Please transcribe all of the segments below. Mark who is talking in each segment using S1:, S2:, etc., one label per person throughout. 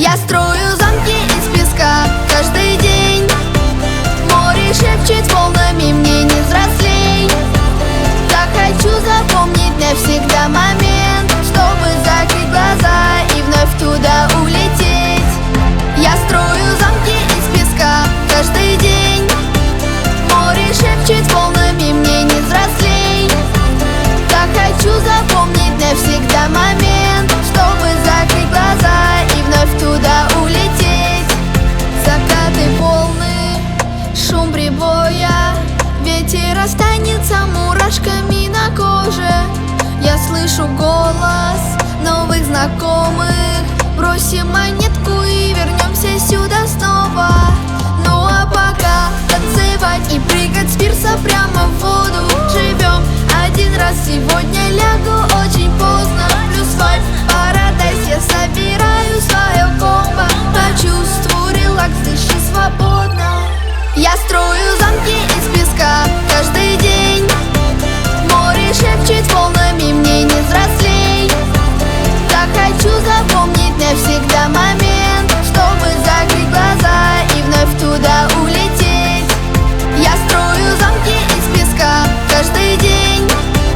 S1: Я строю замки из песка каждый день. Море шепчет волнами, мне не взрослей. Так хочу запомнить навсегда момент, чтобы закрыть глаза и вновь туда улететь. Я строю замки из песка каждый день. Море шепчет волнами, мне не взрослей. Так хочу запомнить навсегда момент, чтобы закрыть глаза и вновь туда улететь. Закаты, волны, шум прибоя, ветер останется мурашками на коже. Я слышу голос новых знакомых. Бросим монетку и вернемся сюда снова. Ну а пока танцевать и прыгать с пирса прямо в воду. Живем один раз, сегодня лягу очень поздно. Плюс вайб, парадайз, я собираю свое комбо. По чувству релакс, дыши свободно. Я строю замки из песка каждый день. Море шепчет волнами, мне не взрослей. Так хочу запомнить навсегда момент, чтобы закрыть глаза и вновь туда улететь. Я строю замки из песка каждый день.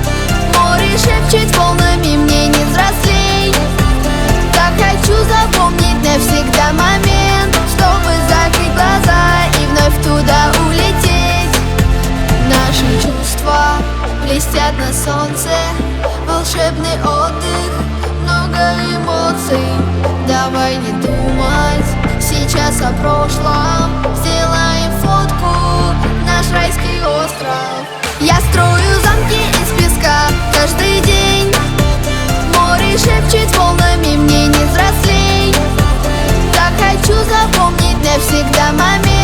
S1: Море шепчет волнами, мне не взрослей. Так хочу запомнить навсегда момент, чтобы закрыть глаза и вновь туда улететь. Наши чувства блестят на солнце, волшебный отдых, много эмоций. Давай не думать сейчас о прошлом, сделаем фотку, наш райский остров. Я строю замки из песка каждый день. Море шепчет волнами, мне не взрослей. Так хочу запомнить навсегда момент,